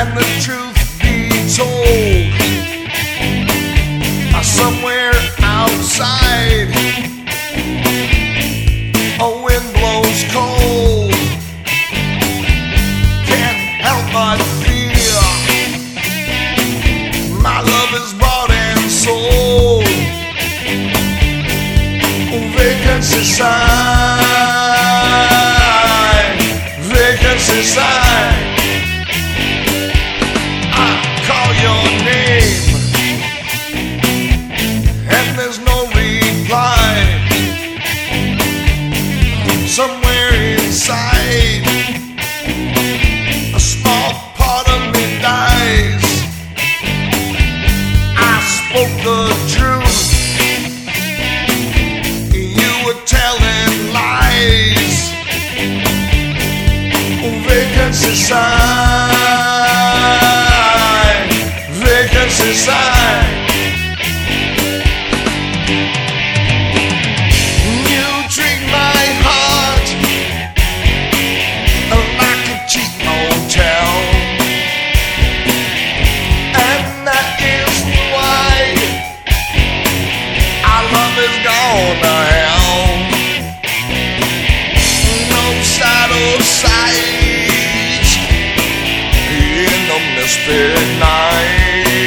And the truth be told, somewhere outside a wind blows cold. Can't help but feel my love is bought and sold. Vacancy sign, vacancy sign. I call your name and there's no reply. Somewhere inside, a small part of me dies. I spoke the truth, you were telling lies. Vacancy sign, vacancy sign. You treat my heart like a cheap motel, and that is why our love is gone to hell. No shadow sight in the misty night.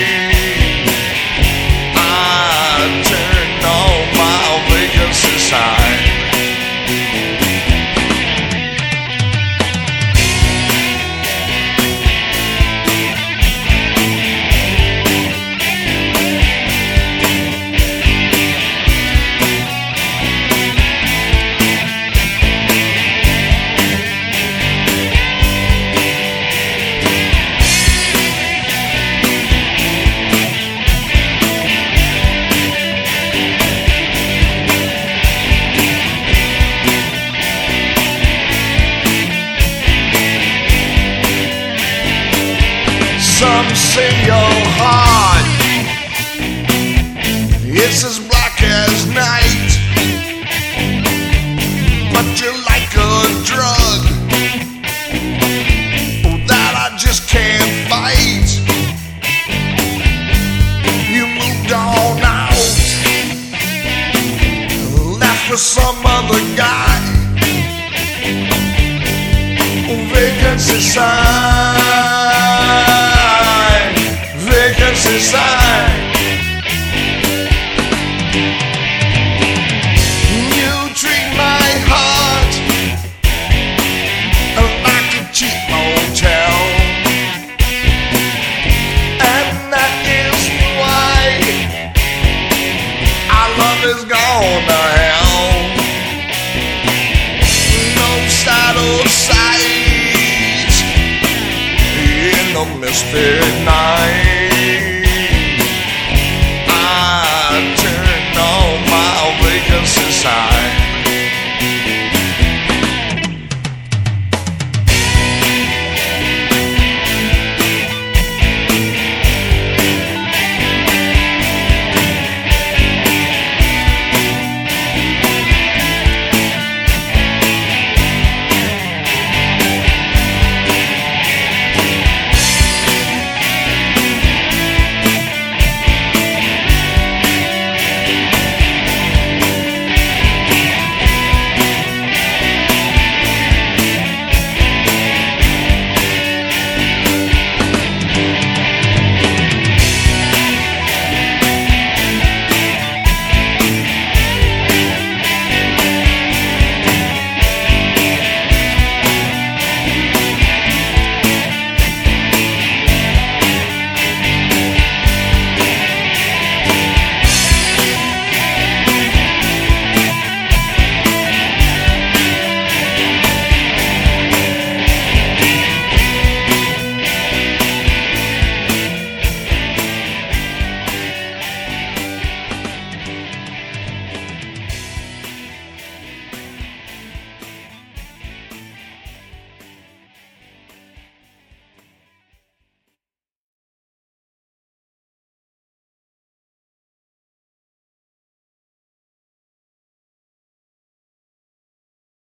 Some say your heart it's as black as night, but you're like a drug that I just can't fight. You moved on out, left for some other guy. Vacancy sign, vacancy sign. You treat my heart like a cheap motel, and that is why our love is gone to hell. No shadow sight in the misty night.